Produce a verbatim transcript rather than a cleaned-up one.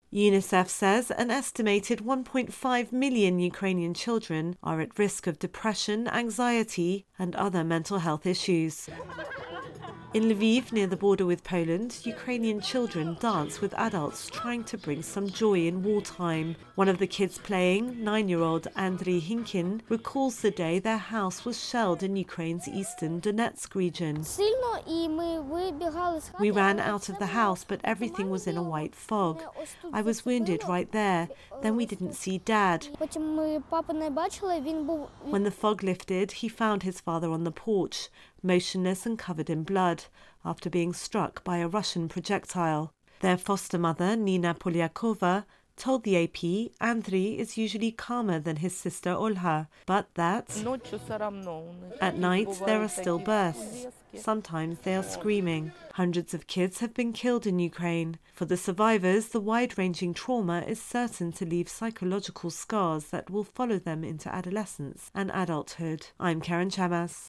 UNICEF says an estimated one point five million Ukrainian children are at risk of depression, anxiety, and other mental health issues. In Lviv, near the border with Poland, Ukrainian children dance with adults trying to bring some joy in wartime. One of the kids playing, nine-year-old Andriy Hinkin, recalls the day their house was shelled in Ukraine's eastern Donetsk region. We ran out of the house, but everything was in a white fog. I was wounded right there. Then we didn't see Dad. When the fog lifted, he found his father on the porch, motionless and covered in blood, after being struck by a Russian projectile. Their foster mother, Nina Polyakova, told the A P Andriy is usually calmer than his sister Olha, but that at night there are still bursts. Sometimes they are screaming. Hundreds of kids have been killed in Ukraine. For the survivors, the wide-ranging trauma is certain to leave psychological scars that will follow them into adolescence and adulthood. I'm Karen Chamas.